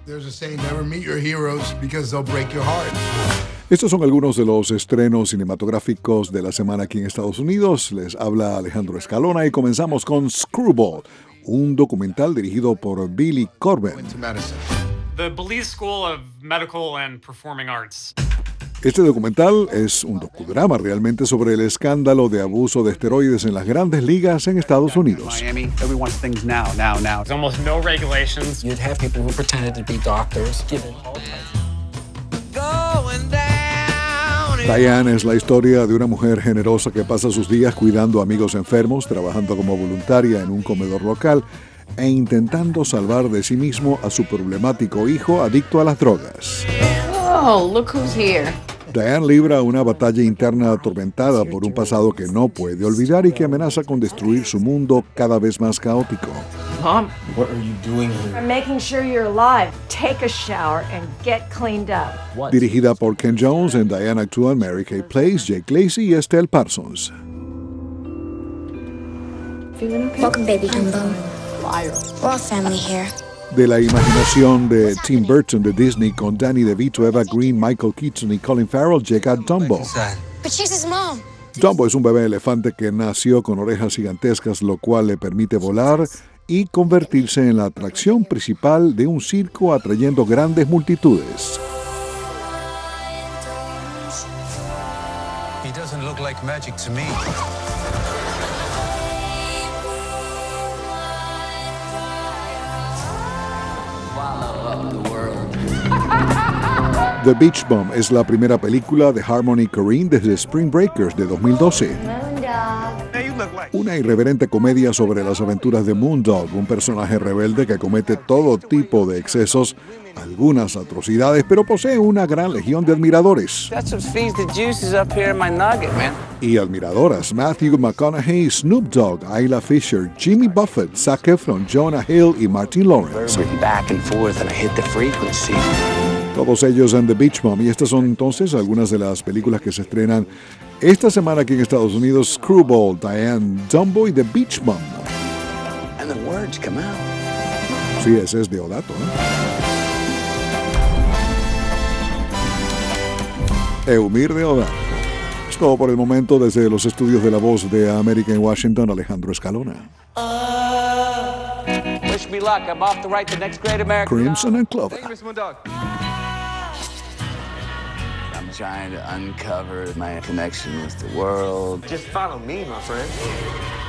There's a saying, never meet your heroes because they'll break your heart. Estos son algunos de los estrenos cinematográficos de la semana aquí en Estados Unidos. Les habla Alejandro Escalona y comenzamos con Screwball, un documental dirigido por Billy Corben. The Belize School of Medical and Performing Arts. Este documental es un docudrama realmente sobre el escándalo de abuso de esteroides en las grandes ligas en Estados Unidos. Miami, everyone wants things now. There's almost no regulations. You'd have people who pretended to be doctors, given Diane es la historia de una mujer generosa que pasa sus días cuidando a amigos enfermos, trabajando como voluntaria en un comedor local e intentando salvar de sí mismo a su problemático hijo adicto a las drogas. Oh, look who's here. Diane libra una batalla interna atormentada por un pasado que no puede olvidar y que amenaza con destruir su mundo cada vez más caótico. Mom, what are you doing here? I'm making sure you're alive. Take a shower and get cleaned up. What? Dirigida por Ken Jones, en Diane actúan Mary Kay Place, Jake Lacy y Estelle Parsons. Welcome, baby Dumbo. We're all family here. De la imaginación de Tim Burton de Disney con Danny DeVito, Eva Green, Michael Keaton y Colin Farrell llega Dumbo. But she's his mom. Dumbo es un bebé elefante que nació con orejas gigantescas, lo cual le permite volar y convertirse en la atracción principal de un circo atrayendo grandes multitudes. He doesn't look like magic to me. The Beach Bum es la primera película de Harmony Korine desde Spring Breakers de 2012. Una irreverente comedia sobre las aventuras de Moondog, un personaje rebelde que comete todo tipo de excesos, algunas atrocidades, pero posee una gran legión de admiradores. That's what feeds the juices up here in my nugget, man. Y admiradoras: Matthew McConaughey, Snoop Dogg, Isla Fisher, Jimmy Buffett, Zac Efron, Jonah Hill y Martin Lawrence. Back and forth and I hit the frequency. Todos ellos en The Beach Bum. Y estas son entonces algunas de las películas que se estrenan esta semana aquí en Estados Unidos: Screwball, Diane, Dumbo y The Beach Bum. And the words come out. Sí, ese es Deodato, Eumir Deodato. Es todo por el momento desde los estudios de La Voz de América en Washington, Alejandro Escalona. Wish me luck. I'm off to write the next great American Crimson and Clover. I'm trying to uncover my connection with the world. Just follow me, my friend.